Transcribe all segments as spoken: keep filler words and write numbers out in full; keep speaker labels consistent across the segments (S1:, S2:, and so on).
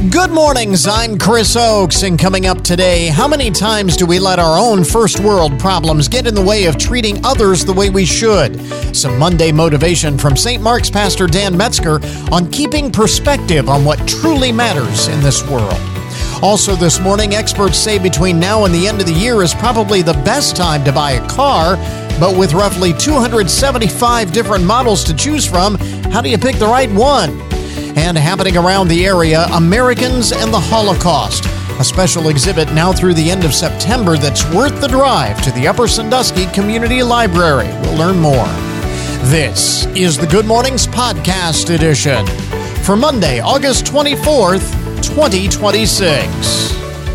S1: Good mornings, I'm Chris Oakes, and coming up today, how many times do we let our own first world problems get in the way of treating others the way we should? Some Monday motivation from Saint Mark's Pastor Dan Metzger on keeping perspective on what truly matters in this world. Also this morning, experts say between now and the end of the year is probably the best time to buy a car, but with roughly two hundred seventy-five different models to choose from, how do you pick the right one? And happening around the area, Americans and the Holocaust, a special exhibit now through the end of September that's worth the drive to the Upper Sandusky Community Library. We'll learn more. This is the Good Mornings Podcast Edition for Monday, August twenty-fourth, twenty twenty-six.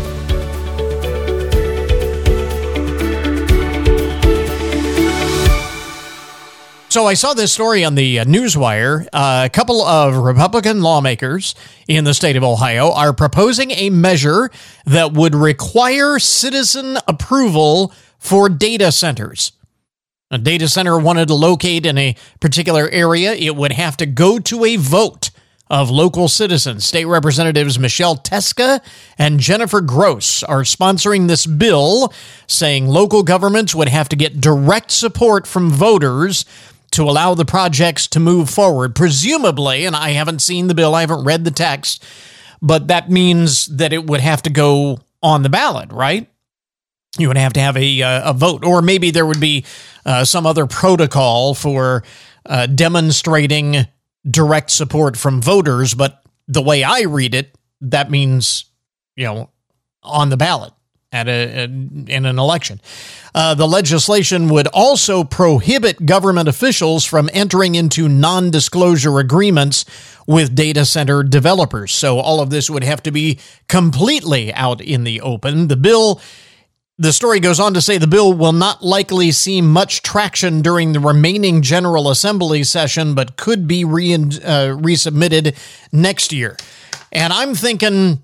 S1: So I saw this story on the Newswire. Uh, a couple of Republican lawmakers in the state of Ohio are proposing a measure that would require citizen approval for data centers. A data center wanted to locate in a particular area, it would have to go to a vote of local citizens. State Representatives Michelle Teska and Jennifer Gross are sponsoring this bill, saying local governments would have to get direct support from voters to allow the projects to move forward. Presumably, and I haven't seen the bill, I haven't read the text, but that means that it would have to go on the ballot, right? You would have to have a, uh, a vote, or maybe there would be uh, some other protocol for uh, demonstrating direct support from voters, but the way I read it, that means, you know, on the ballot at a, a in an election. Uh, the legislation would also prohibit government officials from entering into non-disclosure agreements with data center developers. So all of this would have to be completely out in the open. The bill, the story goes on to say the bill will not likely see much traction during the remaining General Assembly session, but could be re- uh, resubmitted next year. And I'm thinking,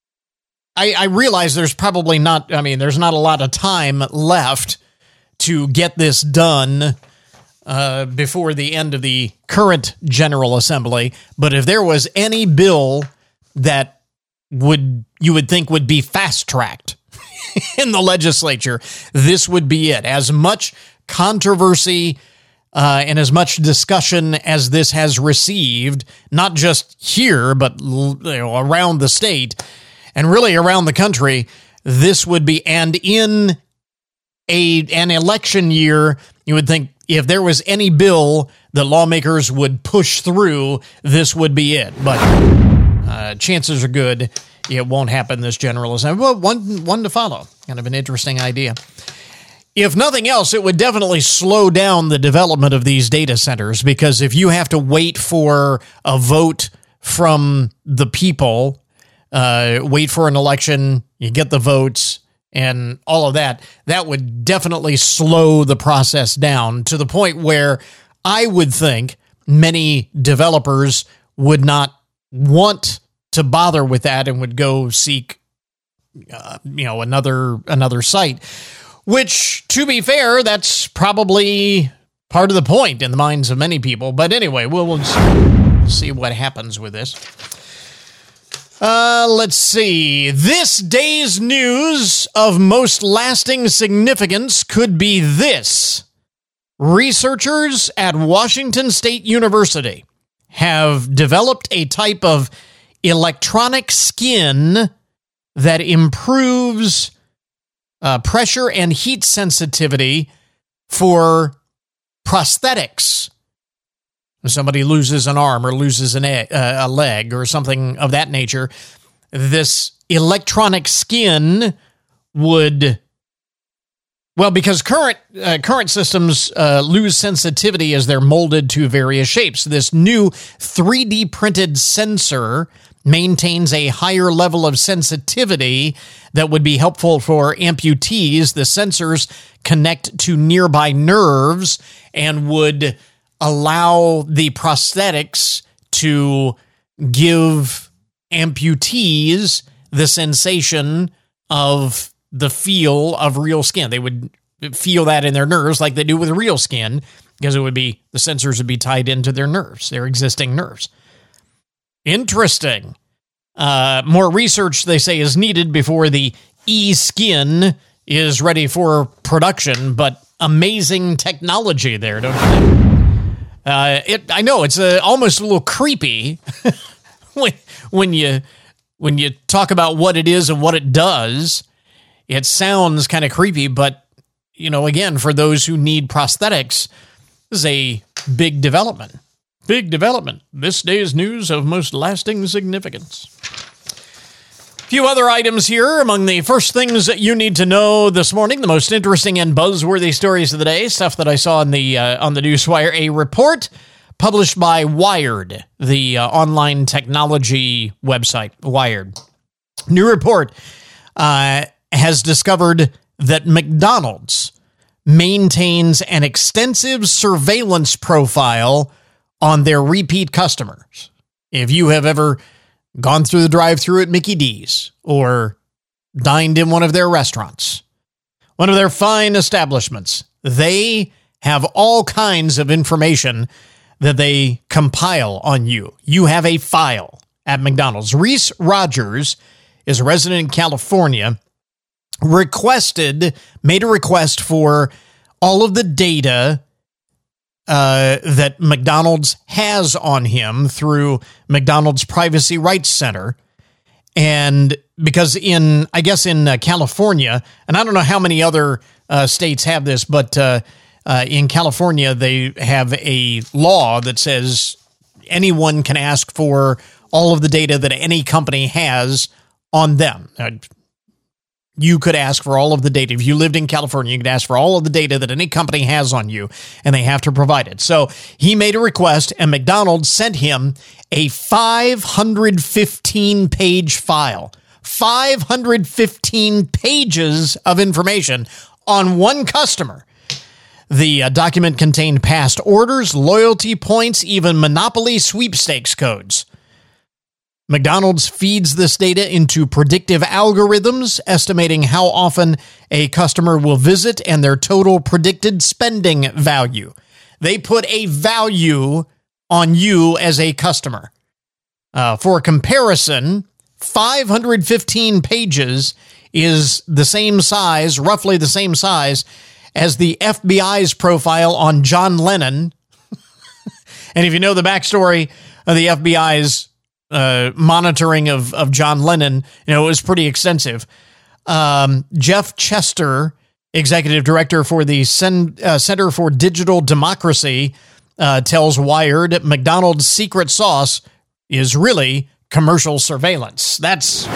S1: I, I realize there's probably not, I mean, there's not a lot of time left to get this done uh, before the end of the current General Assembly. But if there was any bill that would you would think would be fast-tracked in the legislature, this would be it. As much controversy uh, and as much discussion as this has received, not just here, but you know, around the state, and really around the country, this would be, and in a an election year, you would think if there was any bill that lawmakers would push through, this would be it. But uh, chances are good it won't happen this General Assembly. Well, one, one to follow. Kind of an interesting idea. If nothing else, it would definitely slow down the development of these data centers, because if you have to wait for a vote from the people, Uh, wait for an election, you get the votes, and all of that, that would definitely slow the process down to the point where I would think many developers would not want to bother with that and would go seek, uh, you know, another another site. Which, to be fair, that's probably part of the point in the minds of many people. But anyway, we'll, we'll see what happens with this. Uh, let's see. This day's news of most lasting significance could be this. Researchers at Washington State University have developed a type of electronic skin that improves uh, pressure and heat sensitivity for prosthetics. Somebody loses an arm or loses an e- uh, a leg or something of that nature, this electronic skin would, well, because current uh, current systems uh, lose sensitivity as they're molded to various shapes. This new three D printed sensor maintains a higher level of sensitivity that would be helpful for amputees. The sensors connect to nearby nerves and would allow the prosthetics to give amputees the sensation of the feel of real skin. They would feel that in their nerves like they do with real skin, because it would be, the sensors would be tied into their nerves, their existing nerves. Interesting. Uh, more research, they say, is needed before the e-skin is ready for production, but amazing technology there, don't you think? Uh, it, I know, it's uh, almost a little creepy when, when you when you talk about what it is and what it does. It sounds kind of creepy, but, you know, again, for those who need prosthetics, this is a big development. Big development. This day's news of most lasting significance. A few other items here among the first things that you need to know this morning, the most interesting and buzzworthy stories of the day, stuff that I saw on the uh, on the Newswire, a report published by Wired, the uh, online technology website, Wired. New report uh, has discovered that McDonald's maintains an extensive surveillance profile on their repeat customers. If you have ever gone through the drive-thru at Mickey D's or dined in one of their restaurants, one of their fine establishments, they have all kinds of information that they compile on you. You have a file at McDonald's. Reese Rogers is a resident in California, requested, made a request for all of the data Uh, that McDonald's has on him through McDonald's Privacy Rights Center. And because in, I guess in uh, California, and I don't know how many other uh, states have this, but uh, uh, in California, they have a law that says anyone can ask for all of the data that any company has on them. Uh, You could ask for all of the data. If you lived in California, you could ask for all of the data that any company has on you, and they have to provide it. So he made a request, and McDonald's sent him a five hundred fifteen page file. five hundred fifteen pages of information on one customer. The uh, document contained past orders, loyalty points, even Monopoly sweepstakes codes. McDonald's feeds this data into predictive algorithms, estimating how often a customer will visit and their total predicted spending value. They put a value on you as a customer. Uh, for comparison, five hundred fifteen pages is the same size, roughly the same size, as the F B I's profile on John Lennon. And if you know the backstory of the F B I's Uh, monitoring of, of John Lennon, you know, it was pretty extensive. Um, Jeff Chester, executive director for the Cen- uh, Center for Digital Democracy, uh, tells Wired McDonald's secret sauce is really commercial surveillance. That's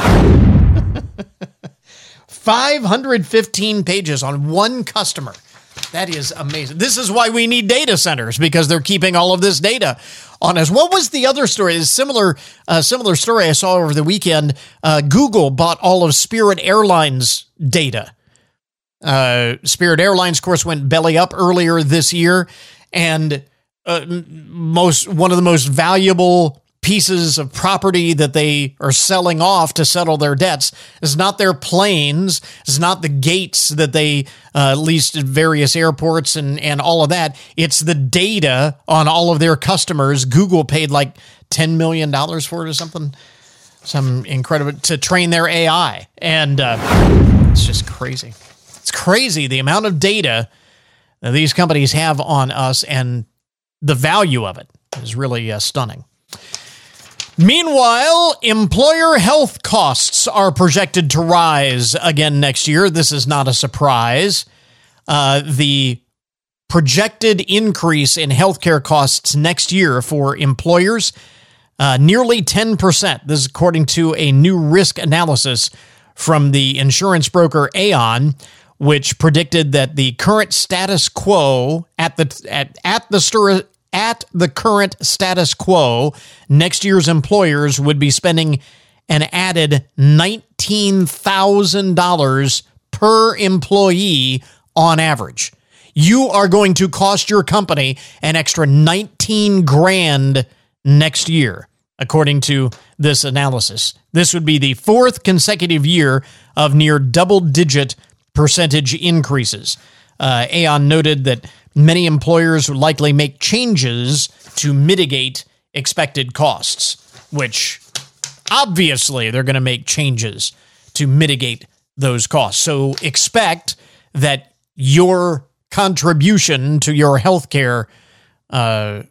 S1: five hundred fifteen pages on one customer. That is amazing. This is why we need data centers, because they're keeping all of this data on us. What was the other story? A similar, uh, similar story I saw over the weekend. Uh, Google bought all of Spirit Airlines data. Uh, Spirit Airlines, of course, went belly up earlier this year, and uh, most one of the most valuable pieces of property that they are selling off to settle their debts is not their planes, it's not the gates that they uh, leased at various airports and, and all of that. It's the data on all of their customers. Google paid like ten million dollars for it or something, some incredible, to train their A I. And uh, it's just crazy. It's crazy the amount of data that these companies have on us, and the value of it is really uh, stunning. Meanwhile, employer health costs are projected to rise again next year. This is not a surprise. Uh, the projected increase in healthcare costs next year for employers, uh, nearly ten percent. This is according to a new risk analysis from the insurance broker Aon, which predicted that the current status quo at the at at the stir. At the current status quo, next year's employers would be spending an added nineteen thousand dollars per employee on average. You are going to cost your company an extra nineteen grand next year, according to this analysis. This would be the fourth consecutive year of near double-digit percentage increases. Uh, Aon noted that many employers would likely make changes to mitigate expected costs, which obviously they're going to make changes to mitigate those costs. So expect that your contribution to your healthcare, uh,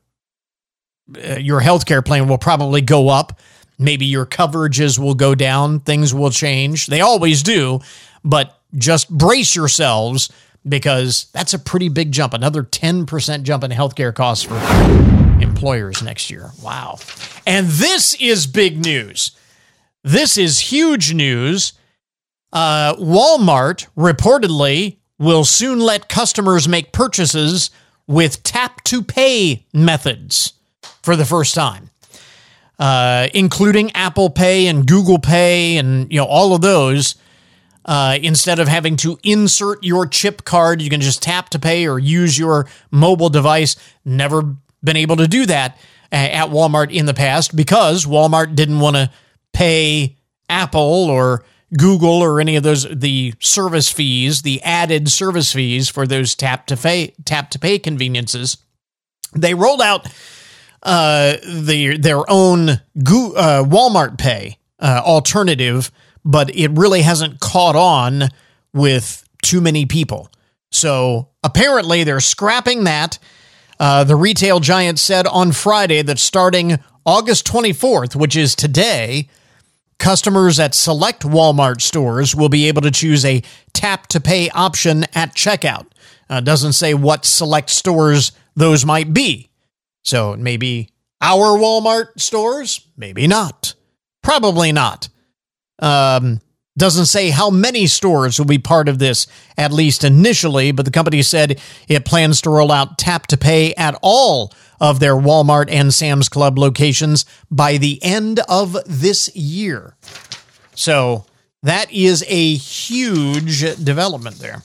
S1: your healthcare plan will probably go up. Maybe your coverages will go down. Things will change. They always do, but just brace yourselves because that's a pretty big jump. Another ten percent jump in healthcare costs for employers next year. Wow. And this is big news. This is huge news. Uh, Walmart reportedly will soon let customers make purchases with tap-to-pay methods for the first time, uh, including Apple Pay and Google Pay and, you know, all of those. Uh, instead of having to insert your chip card, you can just tap to pay or use your mobile device. Never been able to do that at Walmart in the past because Walmart didn't want to pay Apple or Google or any of those, the service fees, the added service fees for those tap to pay, tap to pay conveniences. They rolled out uh, the, their own Go, uh, Walmart Pay uh, alternative, but it really hasn't caught on with too many people. So apparently they're scrapping that. Uh, the retail giant said on Friday that starting August twenty-fourth, which is today, customers at select Walmart stores will be able to choose a tap-to-pay option at checkout. Uh, doesn't say what select stores those might be. So maybe our Walmart stores, maybe not. Probably not. Um, doesn't say how many stores will be part of this, at least initially, but the company said it plans to roll out Tap to Pay at all of their Walmart and Sam's Club locations by the end of this year. So that is a huge development there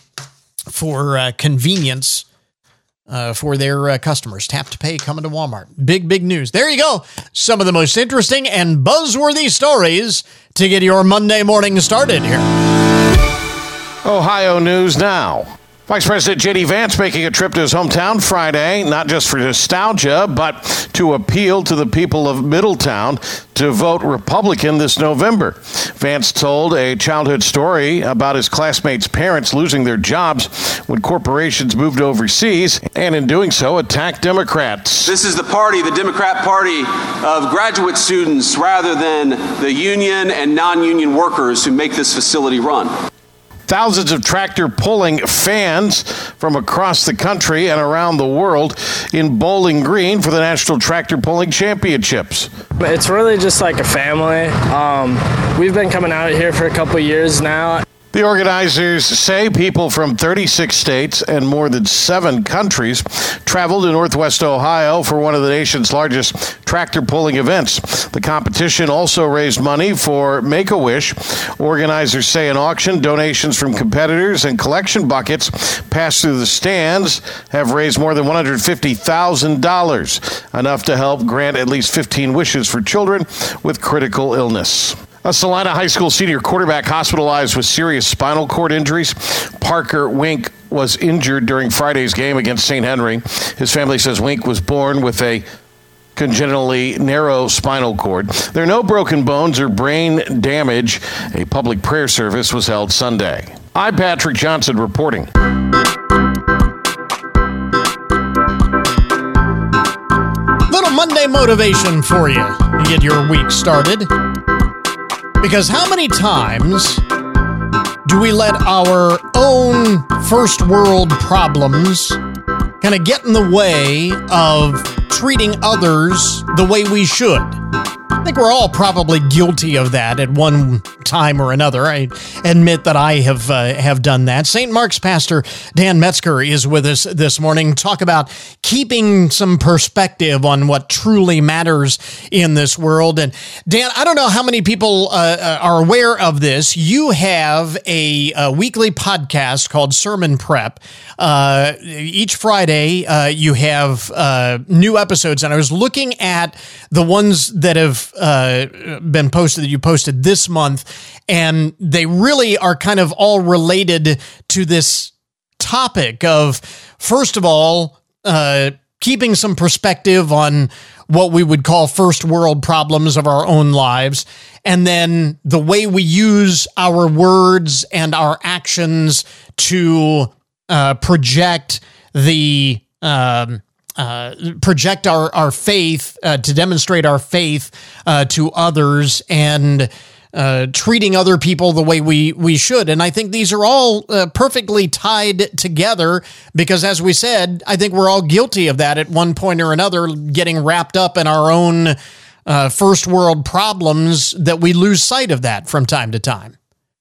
S1: for uh, convenience Uh, for their uh, customers. Tap to Pay coming to Walmart. Big, big news. There you go. Some of the most interesting and buzzworthy stories to get your Monday morning started here.
S2: Ohio News Now. Vice President J D Vance making a trip to his hometown Friday, not just for nostalgia, but to appeal to the people of Middletown to vote Republican this November. Vance told a childhood story about his classmates' parents losing their jobs when corporations moved overseas, and in doing so, attacked Democrats.
S3: This is the party, the Democrat Party of graduate students rather than the union and non-union workers who make this facility run.
S2: Thousands of tractor pulling fans from across the country and around the world in Bowling Green for the National Tractor Pulling Championships.
S4: It's really just like a family. Um, we've been coming out here for a couple years now.
S2: The organizers say people from thirty-six states and more than seven countries traveled to Northwest Ohio for one of the nation's largest tractor pulling events. The competition also raised money for Make-A-Wish. Organizers say an auction, donations from competitors, and collection buckets passed through the stands have raised more than one hundred fifty thousand dollars, enough to help grant at least fifteen wishes for children with critical illness. A Salina High School senior quarterback hospitalized with serious spinal cord injuries. Parker Wink was injured during Friday's game against Saint Henry. His family says Wink was born with a congenitally narrow spinal cord. There are no broken bones or brain damage. A public prayer service was held Sunday. I'm Patrick Johnson reporting.
S1: Little Monday motivation for you to get your week started. Because how many times do we let our own first world problems kind of get in the way of treating others the way we should? I think we're all probably guilty of that at one time or another. I admit that I have uh, have done that. Saint Mark's pastor Dan Metzger is with us this morning. Talk about keeping some perspective on what truly matters in this world. And Dan, I don't know how many people uh, are aware of this. You have a, a weekly podcast called Sermon Prep. Uh, each Friday, uh, you have uh, new episodes, and I was looking at the ones that have uh, been posted that you posted this month, and they really are kind of all related to this topic of, first of all, uh, keeping some perspective on what we would call first world problems of our own lives. And then the way we use our words and our actions to uh, project the um, uh, project our, our faith, uh, to demonstrate our faith uh, to others, and Uh, treating other people the way we, we should. And I think these are all uh, perfectly tied together because, as we said, I think we're all guilty of that at one point or another, getting wrapped up in our own uh, first world problems, that we lose sight of that from time to time.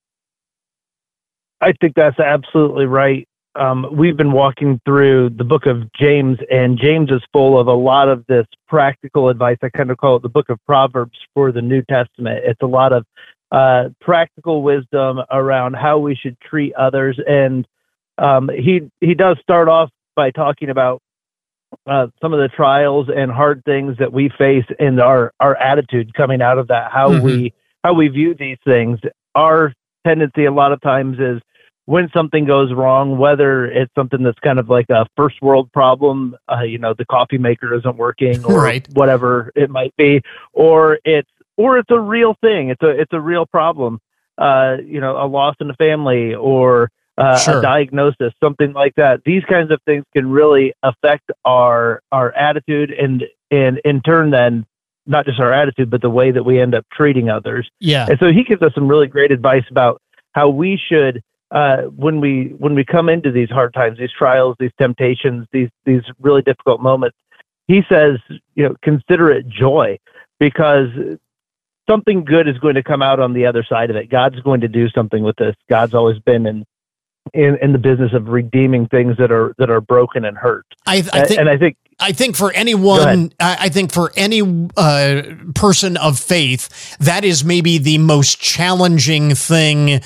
S5: I think that's absolutely right. Um, we've been walking through the book of James, and James is full of a lot of this practical advice. I kind of call it the book of Proverbs for the New Testament. It's a lot of uh, practical wisdom around how we should treat others. And um, he he does start off by talking about uh, some of the trials and hard things that we face, and our, our attitude coming out of that, how mm-hmm. we how we view these things. Our tendency a lot of times is, when something goes wrong, whether it's something that's kind of like a first world problem, uh, you know, the coffee maker isn't working, or
S1: right.
S5: whatever it might be, or it's or it's a real thing. It's a it's a real problem. Uh, you know, a loss in the family, or uh,
S1: sure.
S5: a diagnosis, something like that. These kinds of things can really affect our our attitude, and and in turn, then not just our attitude, but the way that we end up treating others.
S1: Yeah.
S5: And so he gives us some really great advice about how we should. Uh, when we when we come into these hard times, these trials, these temptations, these these really difficult moments, he says, you know, consider it joy, because something good is going to come out on the other side of it. God's going to do something with this. God's always been in in, in the business of redeeming things that are that are broken and hurt.
S1: I, I think,
S5: and I think.
S1: I think for anyone, I think for any uh, person of faith, that is maybe the most challenging thing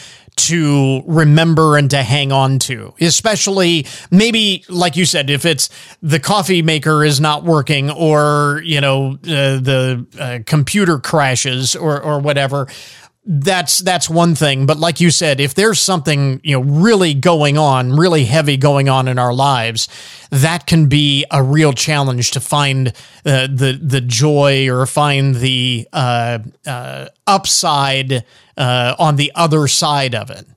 S1: to remember and to hang on to, especially maybe, like you said, if it's the coffee maker is not working, or, you know, uh, the uh, computer crashes, or, or whatever. That's, that's one thing. But like you said, if there's something, you know, really going on, really heavy going on in our lives, that can be a real challenge to find uh, the, the joy, or find the uh, uh, upside uh, on the other side of it.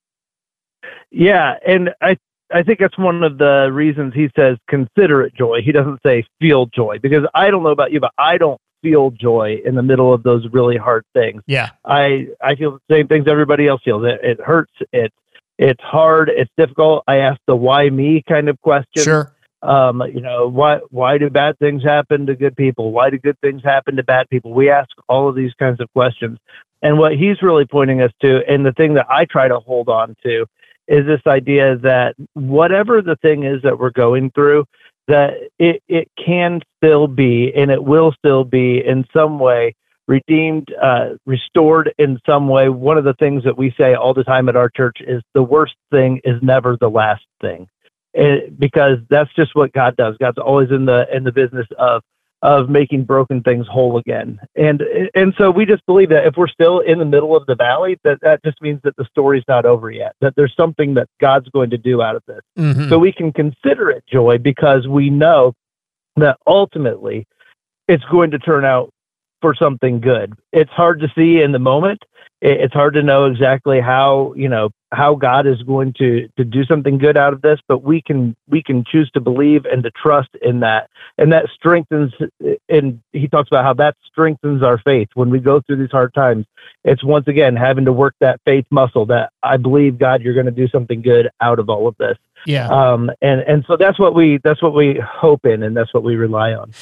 S5: Yeah. And I, I think that's one of the reasons he says, consider it joy. He doesn't say feel joy, because I don't know about you, but I don't feel joy in the middle of those really hard things.
S1: Yeah.
S5: I, I feel the same things everybody else feels. It, it hurts. It's, it's hard. It's difficult. I ask the why me kind of question.
S1: Sure.
S5: Um, you know, why, why do bad things happen to good people? Why do good things happen to bad people? We ask all of these kinds of questions. And what he's really pointing us to, and the thing that I try to hold on to, is this idea that whatever the thing is that we're going through, that it, it can still be, and it will still be in some way redeemed, uh, restored in some way. One of the things that we say all the time at our church is the worst thing is never the last thing, it, because that's just what God does. God's always in the in the business of of making broken things whole again. And and so we just believe that if we're still in the middle of the valley, that that just means that the story's not over yet, that there's something that God's going to do out of this. Mm-hmm. So we can consider it joy, because we know that ultimately it's going to turn out for something good. It's hard to see in the moment. It's hard to know exactly how, you know, how God is going to, to do something good out of this, but we can, we can choose to believe and to trust in that. And that strengthens, and he talks about how that strengthens our faith when we go through these hard times. It's once again, having to work that faith muscle that I believe, God, you're going to do something good out of all of this.
S1: Yeah.
S5: Um, and, and so that's what we, that's what we hope in, and that's what we rely on.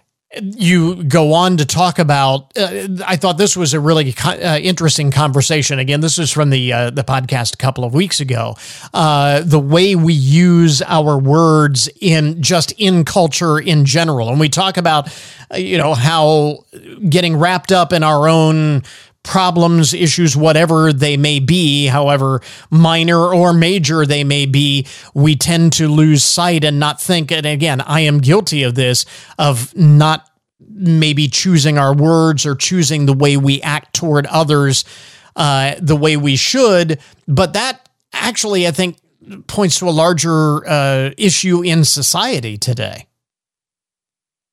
S1: You go on to talk about, uh, I thought this was a really co- uh, interesting conversation. Again, this is from the uh, the podcast a couple of weeks ago. Uh, the way we use our words in just in culture in general. And we talk about, uh, you know, how getting wrapped up in our own problems, issues, whatever they may be, however minor or major they may be, we tend to lose sight and not think, and again, I am guilty of this, of not maybe choosing our words or choosing the way we act toward others uh, the way we should. But that actually, I think, points to a larger uh, issue in society today.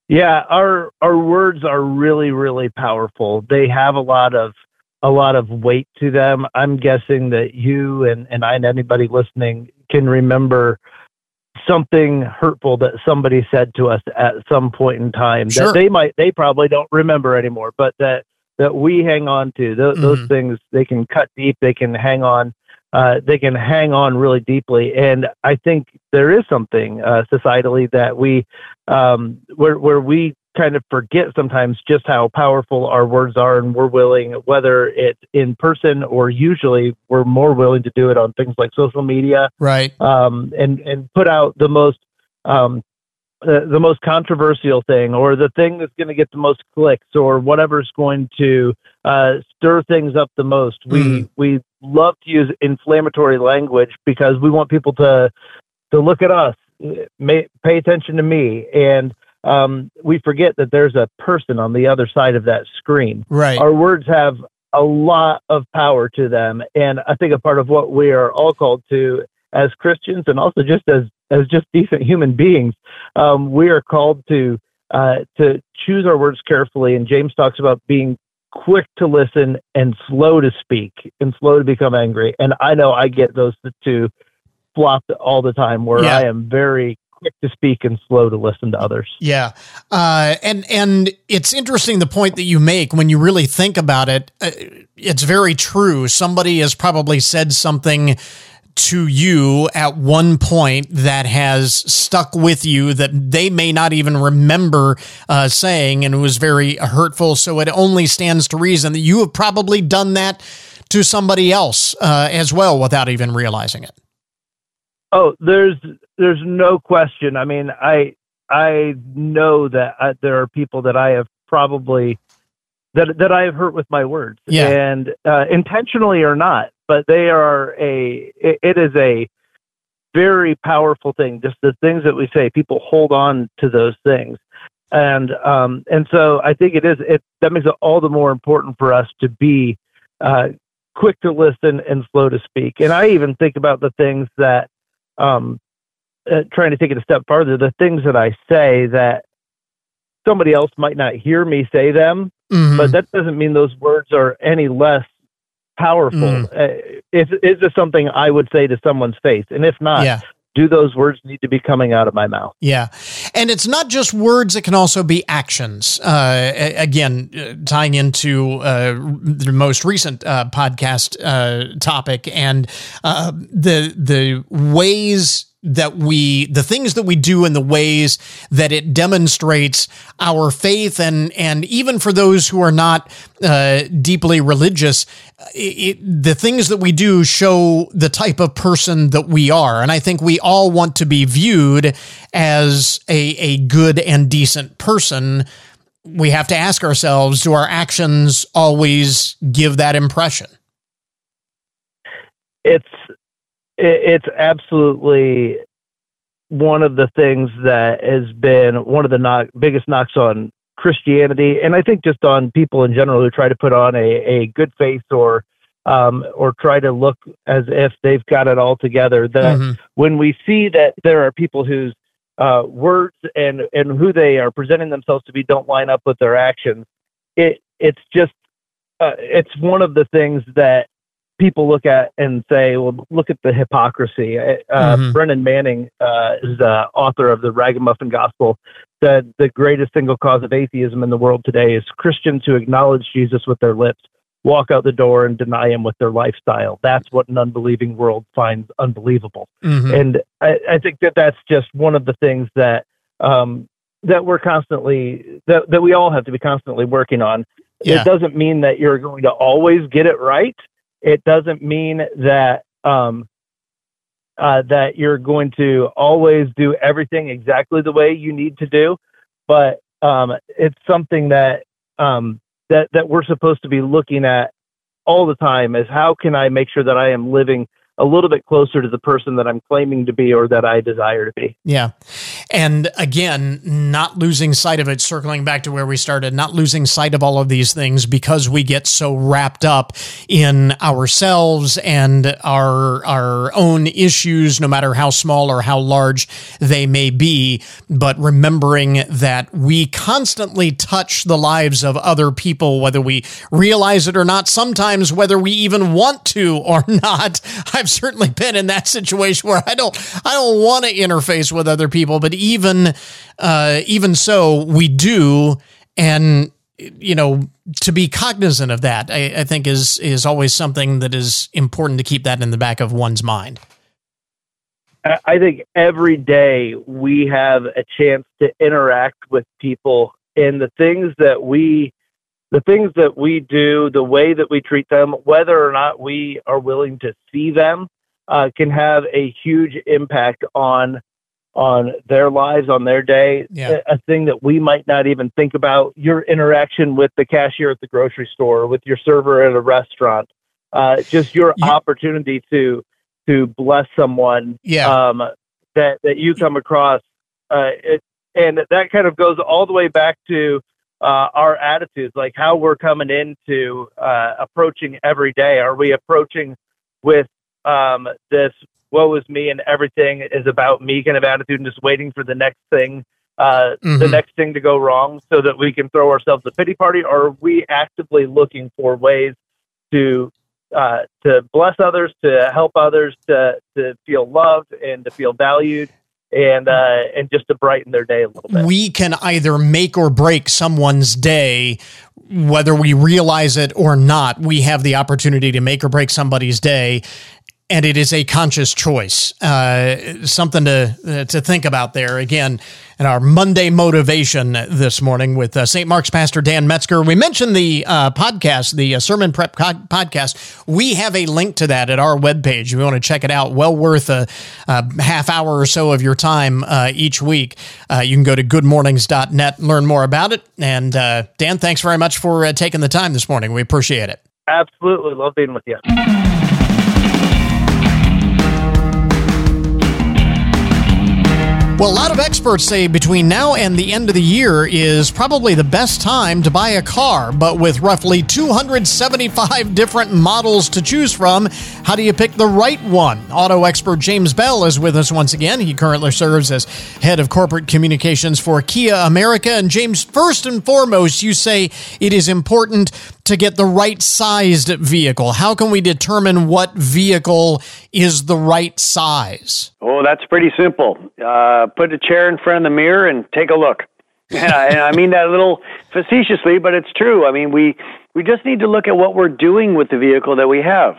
S5: Yeah, our our words are really, really powerful. They have a lot of a lot of weight to them. I'm guessing that you and, and I and anybody listening can remember something hurtful that somebody said to us at some point in time
S1: Sure.
S5: that they might they probably don't remember anymore, but that that we hang on to. Th-
S1: Mhm.
S5: Those things, they can cut deep, they can hang on uh, they can hang on really deeply. And I think there is something uh, societally that we, um, where, where we kind of forget sometimes just how powerful our words are, and we're willing, whether it's in person or usually we're more willing to do it on things like social media,
S1: Right.
S5: um, and, and put out the most, um, uh, the most controversial thing, or the thing that's going to get the most clicks, or whatever's going to uh, stir things up the most. We
S1: Mm.
S5: we love to use inflammatory language because we want people to to look at us, may, pay attention to me, and um, we forget that there's a person on the other side of that screen.
S1: Right.
S5: Our words have a lot of power to them, and I think a part of what we are all called to as Christians, and also just as as just decent human beings, um, we are called to uh, to choose our words carefully. And James talks about being quick to listen and slow to speak and slow to become angry. And I know I get those two flopped all the time, where
S1: Yeah.
S5: I am very quick to speak and slow to listen to others.
S1: Yeah. Uh, and, and it's interesting, the point that you make. When you really think about it, uh, it's very true. Somebody has probably said something to you at one point that has stuck with you that they may not even remember uh, saying, and it was very hurtful. So it only stands to reason that you have probably done that to somebody else uh, as well without even realizing it.
S5: Oh, there's there's no question. I mean, I I know that I, there are people that I have probably that that I have hurt with my words,
S1: Yeah.
S5: and uh, intentionally or not. But they are a it, it is a very powerful thing. Just the things that we say, people hold on to those things, and um and so I think it is it that makes it all the more important for us to be uh, quick to listen and slow to speak. And I even think about the things that. Um, uh, trying to take it a step farther, the things that I say that somebody else might not hear me say them,
S1: Mhm.
S5: but that doesn't mean those words are any less powerful.
S1: Mm.
S5: Uh, is, is this something I would say to someone's face? And if not,
S1: Yeah.
S5: do those words need to be coming out of my mouth?
S1: Yeah. And it's not just words, it can also be actions. Uh, a- again, uh, tying into uh, the most recent uh, podcast uh, topic, and uh, the the ways that we, the things that we do and the ways that it demonstrates our faith. And, and even for those who are not uh, deeply religious, it, it, the things that we do show the type of person that we are. And I think we all want to be viewed as a, a good and decent person. We have to ask ourselves, do our actions always give that impression?
S5: It's it's absolutely one of the things that has been one of the knock, biggest knocks on Christianity, and I think just on people in general who try to put on a, a good face or um, or try to look as if they've got it all together. That
S1: Mhm.
S5: when we see that there are people whose uh, words and and who they are presenting themselves to be don't line up with their actions, it it's just uh, it's one of the things that people look at and say, well, look at the hypocrisy. Uh,
S1: Mhm.
S5: Brennan Manning uh, is the author of the Ragamuffin Gospel, said the greatest single cause of atheism in the world today is Christians who acknowledge Jesus with their lips, walk out the door and deny him with their lifestyle. That's what an unbelieving world finds unbelievable.
S1: Mhm.
S5: And I, I think that that's just one of the things that um, that we're constantly, that, that we all have to be constantly working on.
S1: Yeah.
S5: It doesn't mean that you're going to always get it right. It doesn't mean that um, uh, that you're going to always do everything exactly the way you need to do, but um, it's something that um, that that we're supposed to be looking at all the time. Is how can I make sure that I am living a little bit closer to the person that I'm claiming to be or that I desire to be.
S1: Yeah. And again, not losing sight of it, circling back to where we started, not losing sight of all of these things because we get so wrapped up in ourselves and our, our own issues, no matter how small or how large they may be. But remembering that we constantly touch the lives of other people, whether we realize it or not, sometimes whether we even want to or not. I've certainly been in that situation where I don't, I don't want to interface with other people, but even, uh, even so, we do. And, you know, to be cognizant of that, I, I think is, is always something that is important to keep that in the back of one's mind.
S5: I think every day we have a chance to interact with people, and the things that we, the things that we do, the way that we treat them, whether or not we are willing to see them, uh, can have a huge impact on on their lives, on their day.
S1: Yeah.
S5: A, a thing that we might not even think about. Your interaction with the cashier at the grocery store, with your server at a restaurant, uh, just your
S1: you-
S5: opportunity to to bless someone.
S1: Yeah.
S5: Um, that that you come across, uh, it, and that kind of goes all the way back to uh, our attitudes, like how we're coming into uh, approaching every day. Are we approaching with um, this woe is me and everything is about me kind of attitude and just waiting for the next thing, uh,
S1: Mm-hmm.
S5: the next thing to go wrong so that we can throw ourselves a pity party? Or are we actively looking for ways to uh, to bless others, to help others, to to feel loved and to feel valued, and uh, and just to brighten their day a little bit?
S1: We can either make or break someone's day, whether we realize it or not. We have the opportunity to make or break somebody's day, and it is a conscious choice. Uh, something to uh, to think about there. Again, in our Monday motivation this morning with uh, Saint Mark's pastor Dan Metzger. We mentioned the uh, podcast, the uh, Sermon Prep co- podcast. We have a link to that at our webpage. If you want to check it out, well worth a, a half hour or so of your time uh, each week. Uh, you can go to good mornings dot net and learn more about it. And uh, Dan, thanks very much for uh, taking the time this morning. We appreciate it.
S5: Absolutely. Love being with you.
S1: Well, a lot of experts say between now and the end of the year is probably the best time to buy a car, but with roughly two hundred seventy-five different models to choose from, how do you pick the right one? Auto expert James Bell is with us once again. He currently serves as head of corporate communications for Kia America. And James, first and foremost, you say it is important to get the right sized vehicle. How can we determine what vehicle is the right size?
S6: Oh, that's pretty simple. Uh, put a chair in front of the mirror and take a look. And I, and I mean that a little facetiously, but it's true. I mean, we, we just need to look at what we're doing with the vehicle that we have.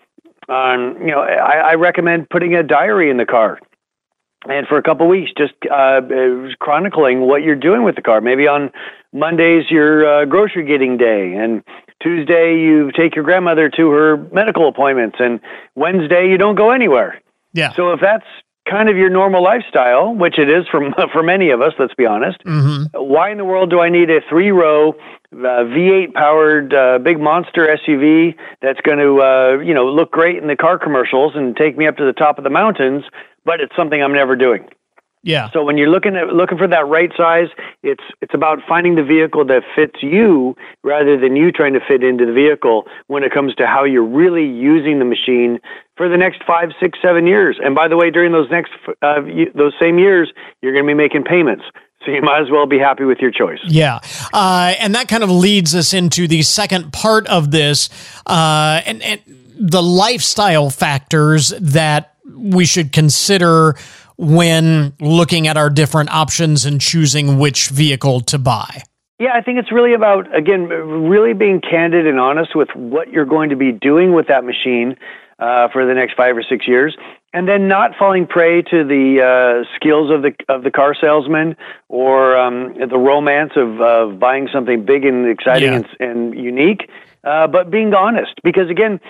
S6: Um, you know, I, I recommend putting a diary in the car. And for a couple of weeks, just uh, chronicling what you're doing with the car. Maybe on Monday's your uh, grocery getting day, and Tuesday you take your grandmother to her medical appointments, and Wednesday you don't go anywhere.
S1: Yeah.
S6: So if that's kind of your normal lifestyle, which it is for for many of us, let's be honest,
S1: Mm-hmm.
S6: why in the world do I need a three-row uh, V eight powered uh, big monster S U V that's going to uh, you know look great in the car commercials and take me up to the top of the mountains, but it's something I'm never doing?
S1: Yeah.
S6: So when you're looking at looking for that right size, it's it's about finding the vehicle that fits you rather than you trying to fit into the vehicle when it comes to how you're really using the machine for the next five, six, seven years. And by the way, during those next uh, those same years, you're going to be making payments. So you might as well be happy with your choice.
S1: Yeah. Uh, and that kind of leads us into the second part of this, uh, and, and the lifestyle factors that we should consider when looking at our different options and choosing which vehicle to buy.
S6: Yeah, I think it's really about, again, really being candid and honest with what you're going to be doing with that machine uh, for the next five or six years, and then not falling prey to the uh, skills of the of the car salesman or um, the romance of, of buying something big and exciting
S1: Yeah.
S6: and, and unique, uh, but being honest. Because, again,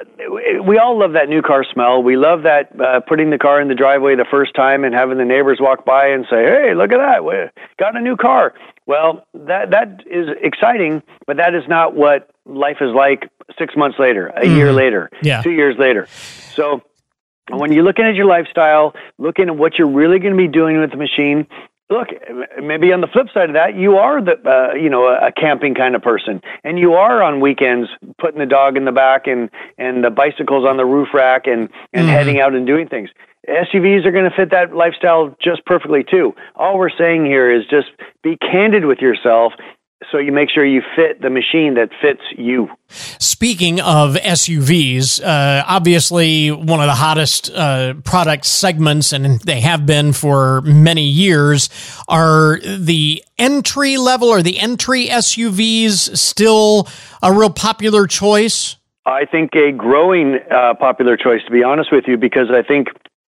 S6: we all love that new car smell. We love that uh, putting the car in the driveway the first time and having the neighbors walk by and say, "Hey, look at that! We got a new car." Well, that that is exciting, but that is not what life is like six months later, a
S1: Mm-hmm.
S6: year later,
S1: Yeah.
S6: two years later. So When you're looking at your lifestyle, looking at what you're really going to be doing with the machine, look, maybe on the flip side of that, you are the uh, you know a camping kind of person, and you are on weekends putting the dog in the back and and the bicycles on the roof rack and and mm. heading out and doing things. S U Vs are going to fit that lifestyle just perfectly too. All we're saying here is just be candid with yourself, so you make sure you fit the machine that fits you.
S1: Speaking of S U Vs, uh, obviously one of the hottest uh, product segments, and they have been for many years, are the entry level or the entry S U Vs still a real popular choice?
S6: I think a growing uh, popular choice, to be honest with you, because I think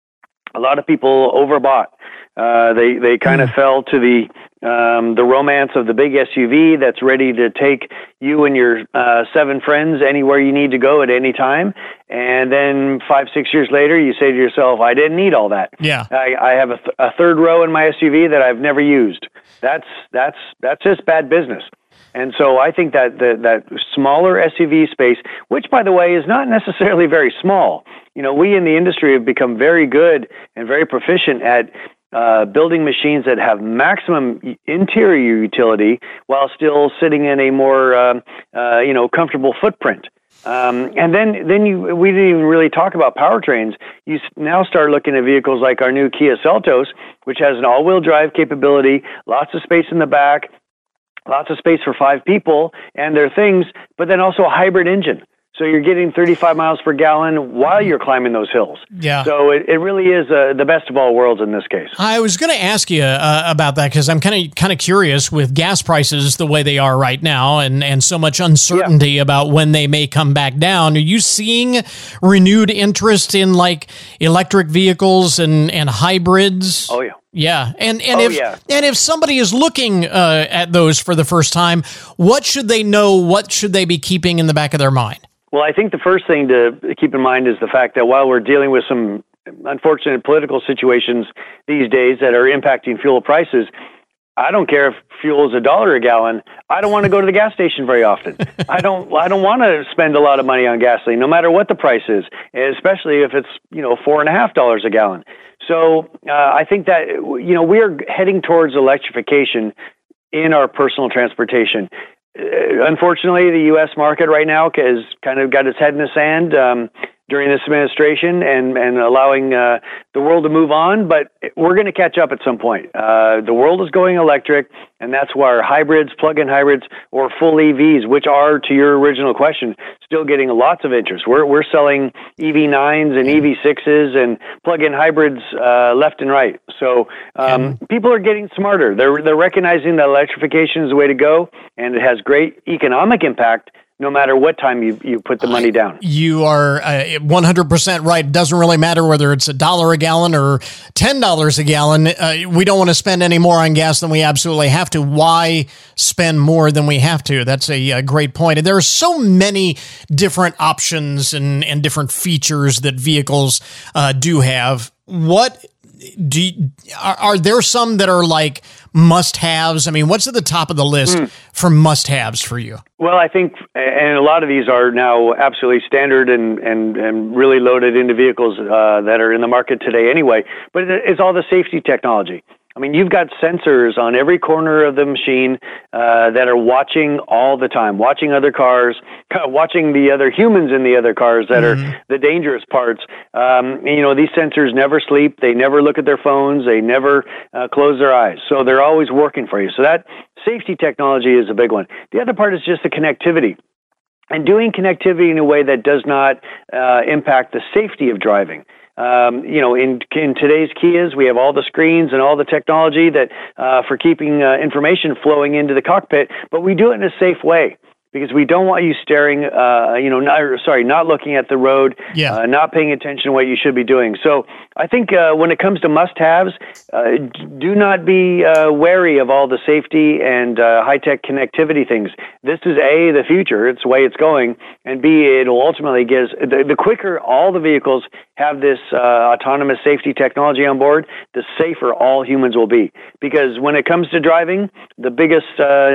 S6: a lot of people overbought. Uh, they they kind of mm. fell to the um, the romance of the big S U V that's ready to take you and your uh, seven friends anywhere you need to go at any time. And then five, six years later, you say to yourself, I didn't need all that.
S1: Yeah,
S6: I, I have a, th- a third row in my S U V that I've never used. That's that's that's just bad business. And so I think that the, that smaller S U V space, which, by the way, is not necessarily very small. You know, we in the industry have become very good and very proficient at uh, building machines that have maximum interior utility while still sitting in a more, uh, uh, you know, comfortable footprint. Um, and then, then you, we didn't even really talk about powertrains. You now start looking at vehicles like our new Kia Seltos, which has an all-wheel drive capability, lots of space in the back, lots of space for five people and their things, but then also a hybrid engine. So you're getting thirty-five miles per gallon while you're climbing those hills.
S1: Yeah.
S6: So it, it really is uh, the best of all worlds in this case.
S1: I was going to ask you uh, about that because I'm kind of kind of curious with gas prices the way they are right now and, and so much uncertainty yeah. about when they may come back down. Are you seeing renewed interest in like electric vehicles and, and hybrids?
S6: Oh, yeah.
S1: Yeah, and and
S6: oh,
S1: if
S6: yeah.
S1: and if somebody is looking uh, at those for the first time, what should they know? What should they be keeping in the back of their mind?
S6: Well, I think the first thing to keep in mind is the fact that while we're dealing with some unfortunate political situations these days that are impacting fuel prices, I don't care if fuel is a dollar a gallon. I don't want to go to the gas station very often. I don't. I don't want to spend a lot of money on gasoline, no matter what the price is, especially if it's you know four and a half dollars a gallon. So uh, I think that you know we're heading towards electrification in our personal transportation. Uh, unfortunately, the U S market right now has kind of got its head in the sand um, during this administration and, and allowing uh, the world to move on, but we're going to catch up at some point. Uh, the world is going electric, and that's why hybrids, plug-in hybrids, or full E Vs, which are, to your original question, still getting lots of interest. We're we're selling E V nines and E V sixes and plug-in hybrids uh, left and right. So um, people are getting smarter. They're they're recognizing that electrification is the way to go, and it has great economic impact no matter what time you, you put the money down.
S1: You are uh, one hundred percent right. It doesn't really matter whether it's a dollar a gallon or ten dollars a gallon. Uh, we don't want to spend any more on gas than we absolutely have to. Why spend more than we have to? That's a, a great point. And there are so many different options and, and different features that vehicles uh, do have. What do you, are, are there some that are like must-haves? I mean, what's at the top of the list mm. for must-haves for you?
S6: Well, I think, and a lot of these are now absolutely standard and, and, and really loaded into vehicles uh, that are in the market today anyway, but it's all the safety technology. I mean, you've got sensors on every corner of the machine uh, that are watching all the time, watching other cars, watching the other humans in the other cars that mm-hmm. are the dangerous parts. Um, you know, these sensors never sleep. They never look at their phones. They never uh, close their eyes. So they're always working for you. So that safety technology is a big one. The other part is just the connectivity. And doing connectivity in a way that does not uh, impact the safety of driving. Um, you know, in in today's Kias, we have all the screens and all the technology that uh, for keeping uh, information flowing into the cockpit, but we do it in a safe way. Because we don't want you staring, uh, you know, not, sorry, not looking at the road,
S1: yeah.
S6: uh, not paying attention to what you should be doing. So I think uh, when it comes to must-haves, uh, do not be uh, wary of all the safety and uh, high-tech connectivity things. This is A, the future, it's the way it's going, and B, it'll ultimately give, the, the quicker all the vehicles have this uh, autonomous safety technology on board, the safer all humans will be. Because when it comes to driving, the biggest uh,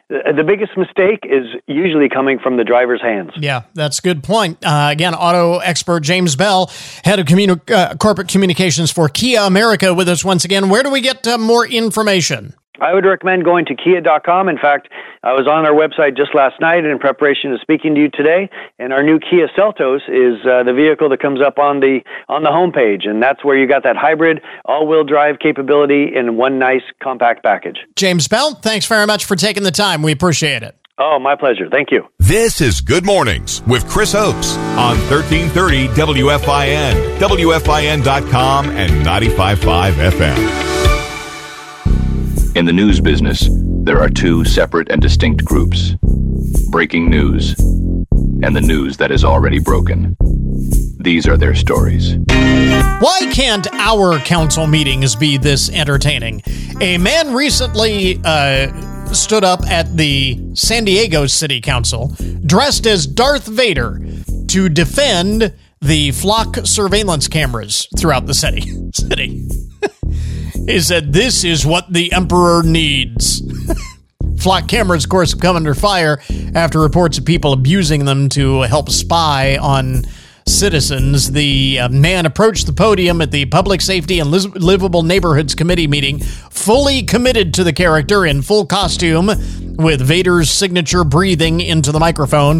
S6: the biggest mistake is usually coming from the driver's hands.
S1: Yeah, that's a good point. Uh, again, auto expert James Bell, head of communi- uh, corporate communications for Kia America, with us once again. Where do we get uh, more information?
S6: I would recommend going to kia dot com. In fact, I was on our website just last night in preparation of speaking to you today, and our new Kia Seltos is uh, the vehicle that comes up on the on the homepage, and that's where you got that hybrid all-wheel drive capability in one nice compact package.
S1: James Bell, thanks very much for taking the time. We appreciate it.
S6: Oh, my pleasure. Thank you.
S7: This is Good Mornings with Chris Oakes on thirteen thirty W F I N, W F I N dot com, and ninety-five point five F M.
S8: In the news business, there are two separate and distinct groups: breaking news and the news that is already broken. These are their stories.
S1: Why can't our council meetings be this entertaining? A man recently uh, stood up at the San Diego City Council dressed as Darth Vader to defend the flock surveillance cameras throughout the city. city. He said, "This is what the emperor needs." Flock cameras, of course, have come under fire after reports of people abusing them to help spy on citizens. The uh, man approached the podium at the Public Safety and Liv- Livable Neighborhoods Committee meeting, fully committed to the character in full costume, with Vader's signature breathing into the microphone,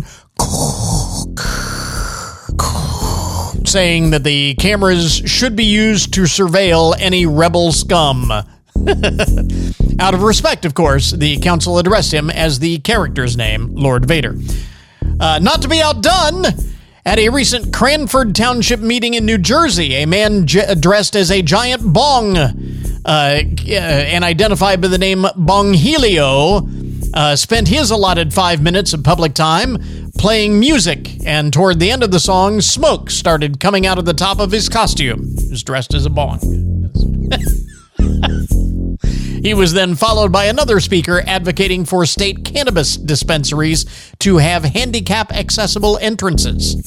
S1: saying that the cameras should be used to surveil any rebel scum. Out of respect, of course, the council addressed him as the character's name, Lord Vader. Uh, not to be outdone, at a recent Cranford Township meeting in New Jersey, a man j- dressed as a giant bong uh, uh, and identified by the name Bong Helio uh, spent his allotted five minutes of public time playing music, and toward the end of the song, smoke started coming out of the top of his costume. He was dressed as a bong. He was then followed by another speaker advocating for state cannabis dispensaries to have handicap-accessible entrances.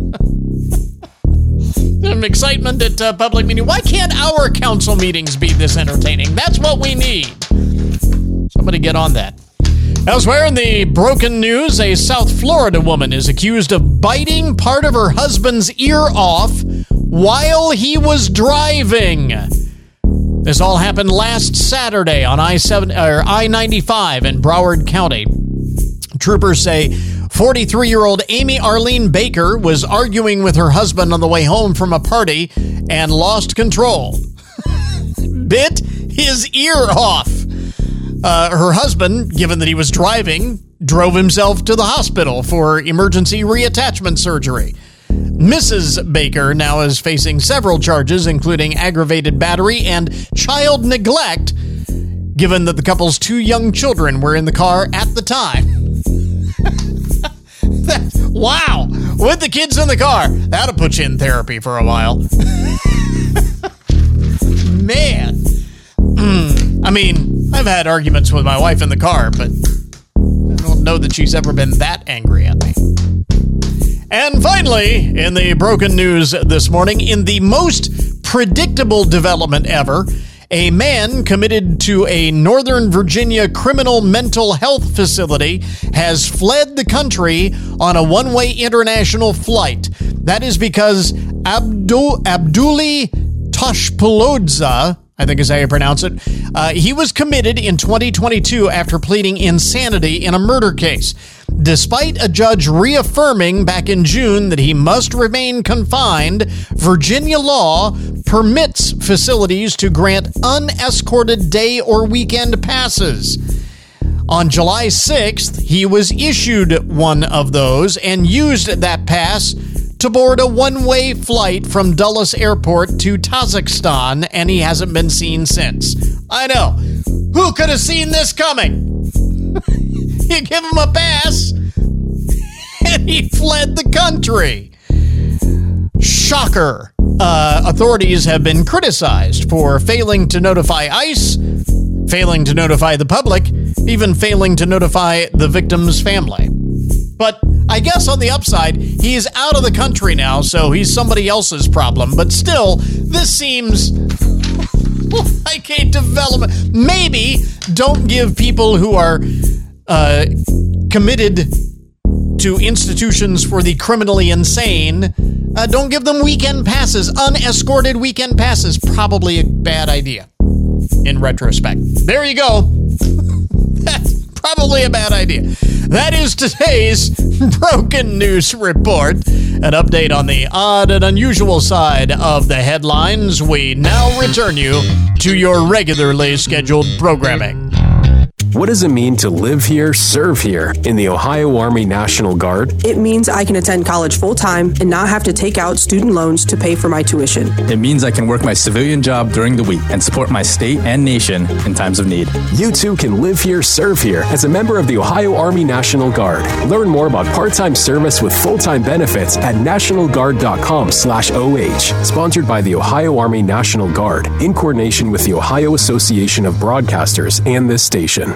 S1: Some excitement at uh, public meeting. Why can't our council meetings be this entertaining? That's what we need. Somebody get on that. Elsewhere in the broken news, a South Florida woman is accused of biting part of her husband's ear off while he was driving. This all happened last Saturday on I seven or I ninety-five in Broward County. Troopers say forty-three-year-old Amy Arlene Baker was arguing with her husband on the way home from a party and lost control. Bit his ear off. Uh, her husband, given that he was driving, drove himself to the hospital for emergency reattachment surgery. Missus Baker now is facing several charges, including aggravated battery and child neglect, given that the couple's two young children were in the car at the time. that, wow! With the kids in the car. That'll put you in therapy for a while. Man. I mean, I've had arguments with my wife in the car, but I don't know that she's ever been that angry at me. And finally, in the broken news this morning, in the most predictable development ever, a man committed to a Northern Virginia criminal mental health facility has fled the country on a one-way international flight. That is because Abdul Abduli Toshpolodza, I think is how you pronounce it, uh, he was committed in twenty twenty-two after pleading insanity in a murder case. Despite a judge reaffirming back in June that he must remain confined, Virginia law permits facilities to grant unescorted day or weekend passes. On July sixth, he was issued one of those and used that pass to board a one-way flight from Dulles Airport to Kazakhstan, and he hasn't been seen since. I know. Who could have seen this coming? You give him a pass, and he fled the country. Shocker. Uh, authorities have been criticized for failing to notify ICE, failing to notify the public, even failing to notify the victim's family. But I guess on the upside, he's out of the country now, so he's somebody else's problem. But still, this seems like a development. Maybe don't give people who are uh, committed to institutions for the criminally insane, uh, don't give them weekend passes. Unescorted weekend passes, probably a bad idea in retrospect. There you go. That's probably a bad idea. That is today's Broken News Report. An update on the odd and unusual side of the headlines. We now return you to your regularly scheduled programming.
S9: What does it mean to live here, serve here in the Ohio Army National Guard?
S10: It means I can attend college full-time and not have to take out student loans to pay for my tuition.
S11: It means I can work my civilian job during the week and support my state and nation in times of need.
S9: You too can live here, serve here as a member of the Ohio Army National Guard. Learn more about part-time service with full-time benefits at nationalguard.com slash OH. Sponsored by the Ohio Army National Guard in coordination with the Ohio Association of Broadcasters and this station.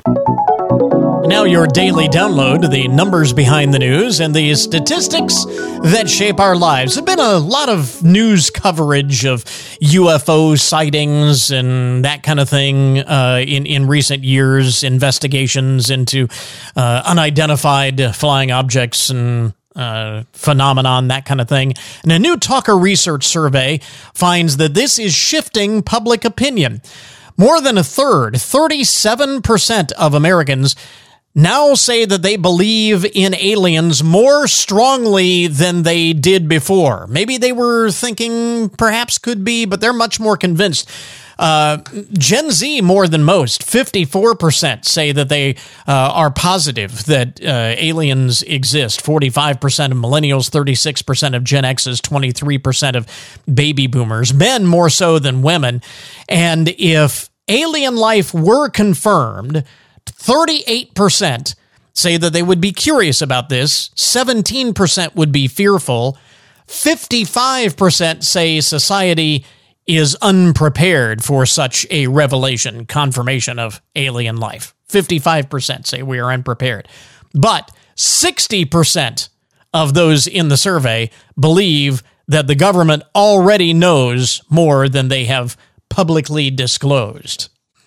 S1: Now your daily download, the numbers behind the news and the statistics that shape our lives. There's been a lot of news coverage of U F O sightings and that kind of thing uh, in, in recent years, investigations into uh, unidentified flying objects and uh, phenomenon, that kind of thing. And a new Talker research survey finds that this is shifting public opinion. More than a third, thirty-seven percent of Americans now say that they believe in aliens more strongly than they did before. Maybe they were thinking perhaps could be, but they're much more convinced. Uh, Gen Z more than most, fifty-four percent say that they uh, are positive that uh, aliens exist. forty-five percent of millennials, thirty-six percent of Gen X's, twenty-three percent of baby boomers, men more so than women. And if alien life were confirmed, thirty-eight percent say that they would be curious about this, seventeen percent would be fearful, fifty-five percent say society is unprepared for such a revelation, confirmation of alien life. fifty-five percent say we are unprepared. But sixty percent of those in the survey believe that the government already knows more than they have publicly disclosed.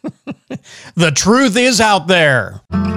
S1: The truth is out there.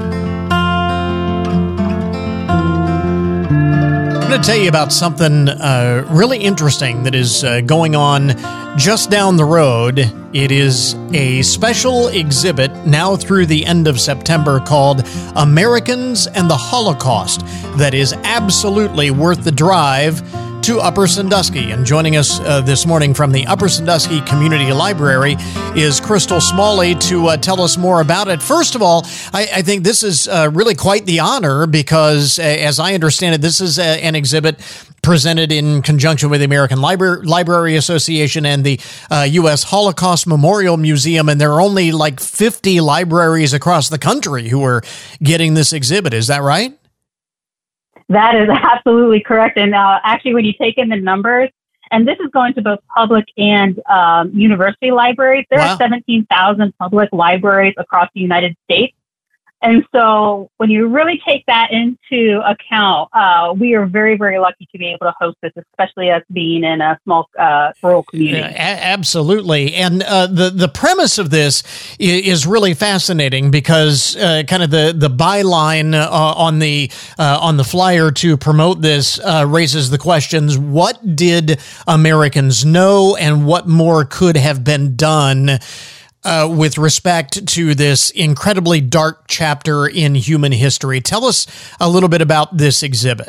S1: I'm going to tell you about something uh, really interesting that is uh, going on just down the road. It is a special exhibit now through the end of September called Americans and the Holocaust that is absolutely worth the drive to Upper Sandusky. And joining us uh, this morning from the Upper Sandusky Community Library is Crystal Smalley to uh, tell us more about it. First of all, I, I think this is uh, really quite the honor because, uh, as I understand it, this is a, an exhibit presented in conjunction with the American Libra- Library Association and the uh, U S Holocaust Memorial Museum, and there are only like fifty libraries across the country who are getting this exhibit. Is that right?
S12: That is absolutely correct. And uh, actually, when you take in the numbers, and this is going to both public and um, university libraries, there wow. are seventeen thousand public libraries across the United States. And so when you really take that into account, uh, we are very, very lucky to be able to host this, especially us being in a small uh, rural community.
S1: Uh, a- absolutely. And uh, the, the premise of this is, is really fascinating because uh, kind of the, the byline uh, on the uh, on the flyer to promote this uh, raises the questions, what did Americans know and what more could have been done Uh, with respect to this incredibly dark chapter in human history? Tell us a little bit about this exhibit.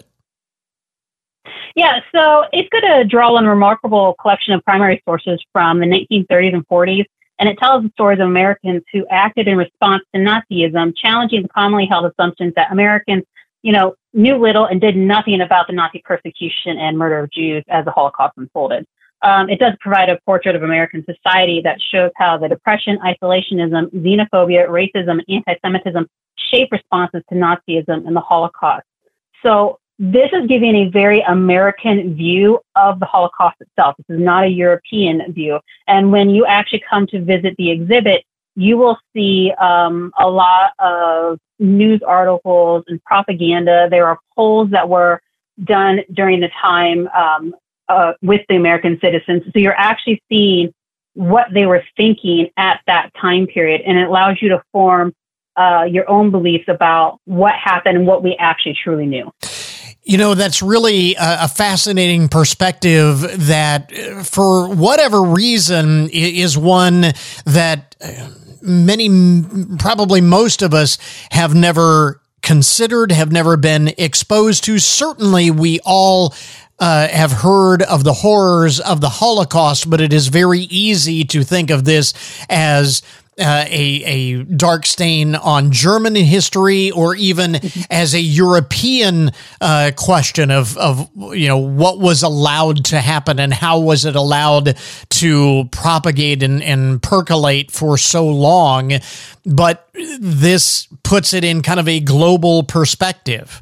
S12: Yeah, so it's going to draw on a remarkable collection of primary sources from the nineteen thirties and forties, and it tells the stories of Americans who acted in response to Nazism, challenging the commonly held assumptions that Americans, you know, knew little and did nothing about the Nazi persecution and murder of Jews as the Holocaust unfolded. Um, it does provide a portrait of American society that shows how the Depression, isolationism, xenophobia, racism, and anti-Semitism shape responses to Nazism and the Holocaust. So this is giving a very American view of the Holocaust itself. This is not a European view. And when you actually come to visit the exhibit, you will see um, a lot of news articles and propaganda. There are polls that were done during the time um, Uh, with the American citizens. So you're actually seeing what they were thinking at that time period, and it allows you to form uh, your own beliefs about what happened and what we actually truly knew.
S1: You know, that's really a, a fascinating perspective that, uh, for whatever reason, i- is one that uh, many, probably most of us, have never considered, have never been exposed to. Certainly, we all uh, have heard of the horrors of the Holocaust, but it is very easy to think of this as Uh, a a dark stain on German history, or even as a European uh, question of of you know what was allowed to happen and how was it allowed to propagate and, and percolate for so long. But this puts it in kind of a global perspective,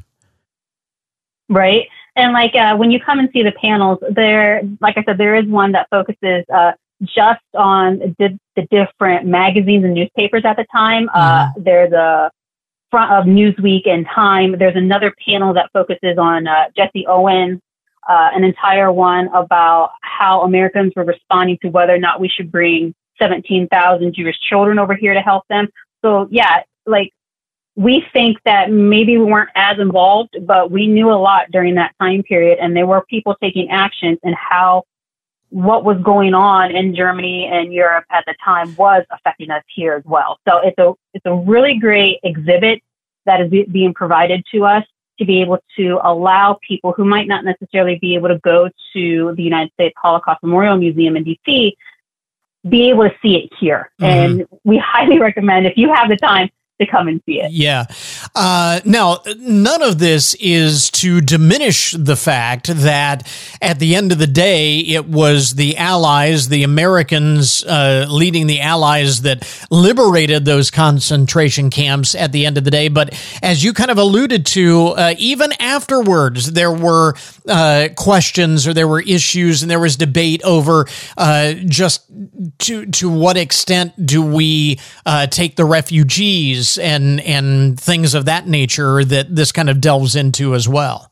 S12: right? And like uh, when you come and see the panels, there, like I said, there is one that focuses Uh, just on the, the different magazines and newspapers at the time. Uh, there's a front of Newsweek and Time. There's another panel that focuses on uh, Jesse Owens, uh, an entire one about how Americans were responding to whether or not we should bring seventeen thousand Jewish children over here to help them. So yeah, like we think that maybe we weren't as involved, but we knew a lot during that time period, and there were people taking actions, and how what was going on in Germany and Europe at the time was affecting us here as well. So it's a it's a really great exhibit that is be, being provided to us to be able to allow people who might not necessarily be able to go to the United States Holocaust Memorial Museum in D C be able to see it here. Mm-hmm. And we highly recommend, if you have the time, to come and see it.
S1: Yeah. Uh, now, none of this is to diminish the fact that at the end of the day, it was the Allies, the Americans uh, leading the Allies, that liberated those concentration camps at the end of the day. But as you kind of alluded to, uh, even afterwards, there were uh, questions, or there were issues, and there was debate over uh, just to to what extent do we uh, take the refugees and and things of that nature that this kind of delves into as well.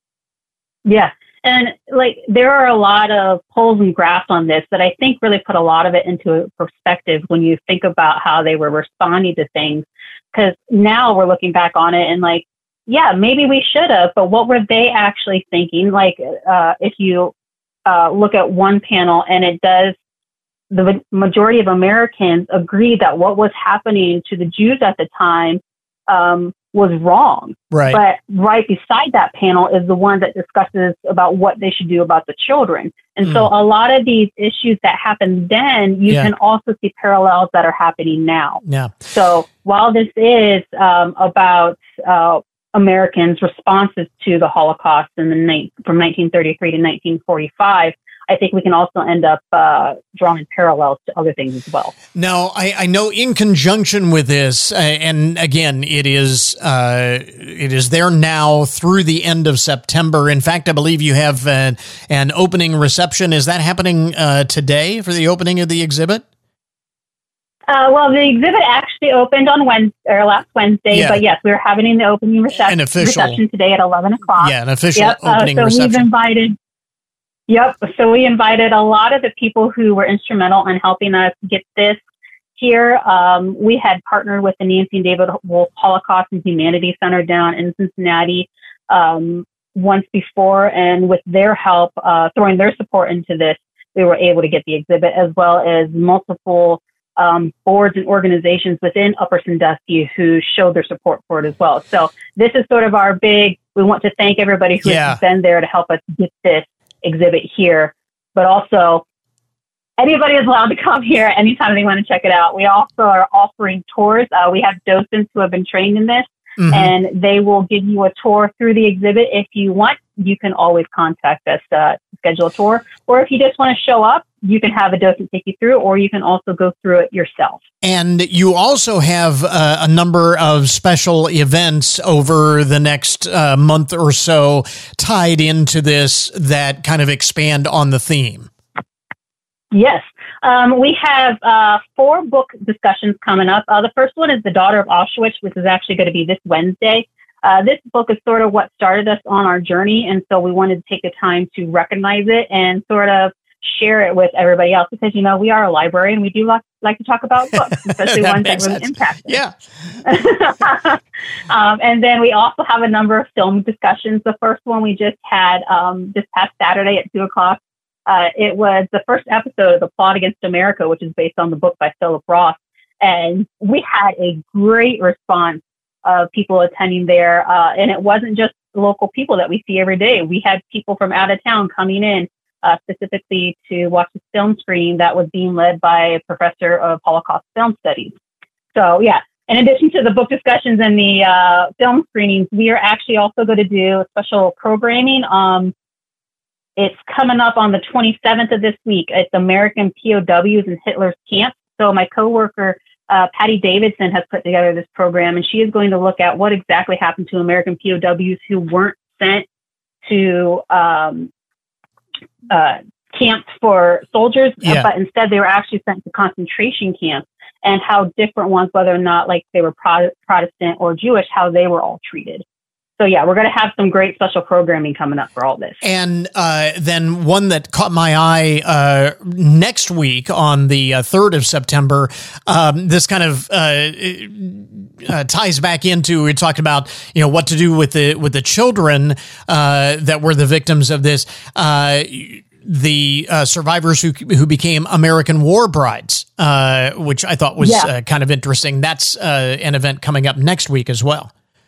S12: Yeah. And like, there are a lot of polls and graphs on this that I think really put a lot of it into perspective when you think about how they were responding to things. Because now we're looking back on it and like, yeah, maybe we should have, but what were they actually thinking? Like, uh, if you uh, look at one panel, and it does, the majority of Americans agree that what was happening to the Jews at the time um, was wrong.
S1: Right.
S12: But right beside that panel is the one that discusses about what they should do about the children. And mm. so a lot of these issues that happened then, you yeah. can also see parallels that are happening now.
S1: Yeah.
S12: So while this is um, about uh, Americans' responses to the Holocaust in the ni- from nineteen thirty-three to nineteen forty-five, I think we can also end up uh, drawing parallels to other things as well.
S1: Now, I, I know in conjunction with this, uh, and again, it is uh, it is there now through the end of September. In fact, I believe you have an, an opening reception. Is that happening uh, today for the opening of the exhibit?
S12: Uh, well, the exhibit actually opened on Wednesday, or last Wednesday, yeah. but yes, we were having the opening reception,
S1: official,
S12: reception today at eleven o'clock.
S1: Yeah, an official
S12: yep.
S1: opening
S12: uh, so
S1: reception.
S12: We've invited, yep, so we invited a lot of the people who were instrumental in helping us get this here. Um, we had partnered with the Nancy and David Wolf Holocaust and Humanities Center down in Cincinnati um, once before, and with their help, uh, throwing their support into this, we were able to get the exhibit, as well as multiple Um, boards and organizations within Upper Sandusky who showed their support for it as well. So this is sort of our big, we want to thank everybody who
S1: yeah.
S12: has been there to help us get this exhibit here, but also anybody is allowed to come here anytime they want to check it out. We also are offering tours. Uh, we have docents who have been trained in this, mm-hmm. and they will give you a tour through the exhibit. If you want, you can always contact us uh, to schedule a tour, or if you just want to show up, you can have a docent take you through, or you can also go through it yourself.
S1: And you also have uh, a number of special events over the next uh, month or so tied into this that kind of expand on the theme.
S12: Yes. Um, we have uh, four book discussions coming up. Uh, the first one is The Daughter of Auschwitz, which is actually going to be this Wednesday. Uh, this book is sort of what started us on our journey, and so we wanted to take the time to recognize it and sort of share it with everybody else, because, you know, we are a library and we do lots, like to talk about books, especially
S1: That
S12: ones that
S1: makes
S12: really
S1: sense.
S12: impact me.
S1: Yeah.
S12: um, and then we also have a number of film discussions. The first one we just had um, this past Saturday at two o'clock. Uh, it was the first episode of The Plot Against America, which is based on the book by Philip Roth. And we had a great response of people attending there. Uh, and it wasn't just local people that we see every day. We had people from out of town coming in uh, specifically to watch this film screening that was being led by a professor of Holocaust film studies. So, yeah, in addition to the book discussions and the uh, film screenings, we are actually also going to do special programming. Um, it's coming up on the twenty-seventh of this week. It's American P O Ws in Hitler's camp. So my coworker, uh, Patty Davidson, has put together this program, and she is going to look at what exactly happened to American P O Ws who weren't sent to um, uh, camps for soldiers,
S1: Yeah.
S12: uh, but instead they were actually sent to concentration camps, and how different ones, whether or not like they were Pro- Protestant or Jewish, how they were all treated. So, yeah, we're going to have some great special programming coming up for all this.
S1: And uh, then one that caught my eye uh, next week on the uh, third of September, um, this kind of uh, uh, ties back into, we talked about, you know, what to do with the with the children uh, that were the victims of this. Uh, the uh, survivors who who became American war brides, uh, which I thought was
S12: Yeah.
S1: uh, kind of interesting. That's uh, an event coming up next week as well.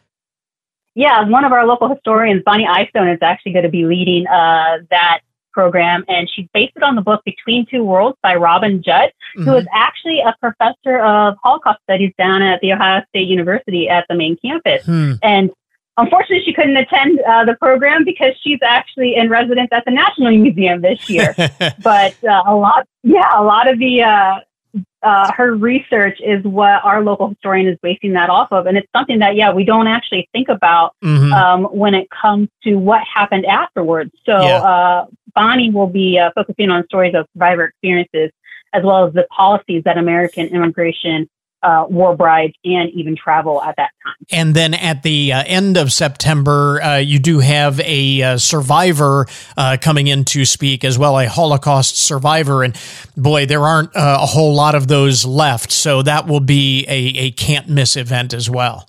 S12: Yeah, one of our local historians, Bonnie Eyestone, is actually going to be leading uh, that program, and she's based it on the book Between Two Worlds by Robin Judd,
S1: Mhm.
S12: who is actually a professor of Holocaust studies down at the Ohio State University at the main campus.
S1: Hmm.
S12: And unfortunately, she couldn't attend uh, the program because she's actually in residence at the National Museum this year. But uh, a lot, yeah, a lot of the uh, uh, her research is what our local historian is basing that off of, and it's something that, yeah, we don't actually think about
S1: Mhm.
S12: um, when it comes to what happened afterwards. So
S1: Yeah.
S12: uh, Bonnie will be uh, focusing on stories of survivor experiences, as well as the policies that American immigration, uh, war brides, and even travel at that time.
S1: And then at the uh, end of September, uh, you do have a uh, survivor uh, coming in to speak as well, a Holocaust survivor. And boy, there aren't uh, a whole lot of those left. So that will be a, a can't miss event as well.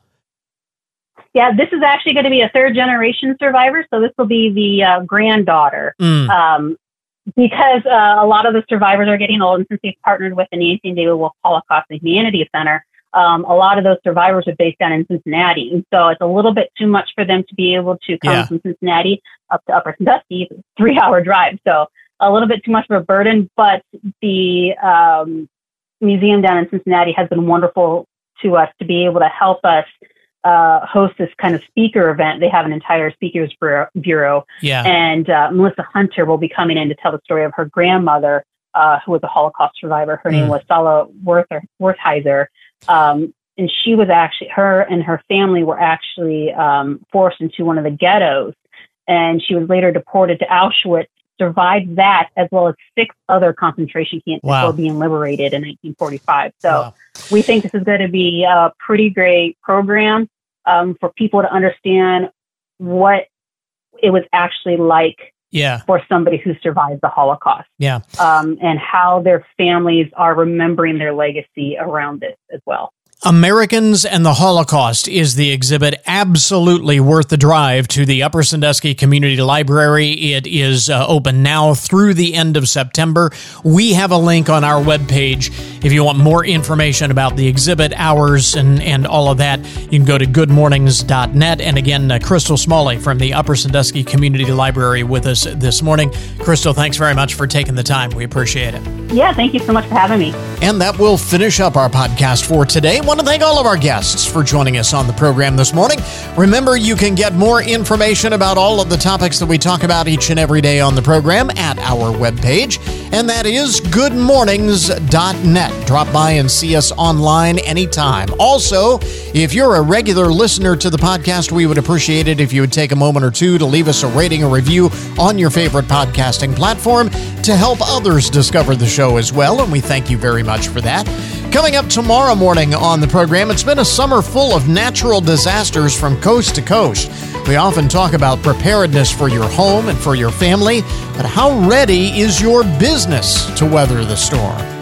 S12: Yeah, this is actually going to be a third generation survivor. So this will be the uh, granddaughter.
S1: Mm.
S12: Um, because uh, a lot of the survivors are getting old, and since they've partnered with the Nancy and David Wolf Holocaust and Humanities Center, um, a lot of those survivors are based down in Cincinnati. And so it's a little bit too much for them to be able to come
S1: Yeah.
S12: from Cincinnati up to Upper Sandusky. It's a three-hour drive. So a little bit too much of a burden, but the um, museum down in Cincinnati has been wonderful to us to be able to help us uh, host this kind of speaker event. They have an entire speakers bureau, bureau.
S1: Yeah.
S12: And uh, Melissa Hunter will be coming in to tell the story of her grandmother, uh, who was a Holocaust survivor. Her
S1: Mm.
S12: name was Sala Werther, Wertheiser. Um, and she was actually, her and her family were actually um, forced into one of the ghettos. And she was later deported to Auschwitz, survived that, as well as six other concentration camps
S1: Wow.
S12: before being liberated in nineteen forty-five. So
S1: Wow.
S12: we think this is going to be a pretty great program um, for people to understand what it was actually like
S1: Yeah.
S12: for somebody who survived the Holocaust,
S1: Yeah.
S12: um, and how their families are remembering their legacy around this as well.
S1: Americans and the Holocaust is the exhibit. Absolutely worth the drive to the Upper Sandusky Community Library. It is uh, open now through the end of September. We have a link on our webpage. If you want more information about the exhibit, hours, and, and all of that, you can go to good mornings dot net. And again, uh, Crystal Smalley from the Upper Sandusky Community Library with us this morning. Crystal, thanks very much for taking the time. We appreciate it.
S12: Yeah, thank you so much for having me.
S1: And that will finish up our podcast for today. I want to thank all of our guests for joining us on the program this morning. Remember, you can get more information about all of the topics that we talk about each and every day on the program at our webpage, and that is good mornings dot net. Drop by and see us online anytime. Also, if you're a regular listener to the podcast, we would appreciate it if you would take a moment or two to leave us a rating or review on your favorite podcasting platform to help others discover the show as well, and we thank you very much for that. Coming up tomorrow morning on the program, it's been a summer full of natural disasters from coast to coast. We often talk about preparedness for your home and for your family, but how ready is your business to weather the storm?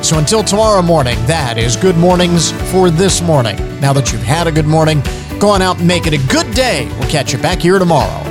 S1: So until tomorrow morning, that is Good Mornings for this morning. Now that you've had a good morning, go on out and make it a good day. We'll catch you back here tomorrow.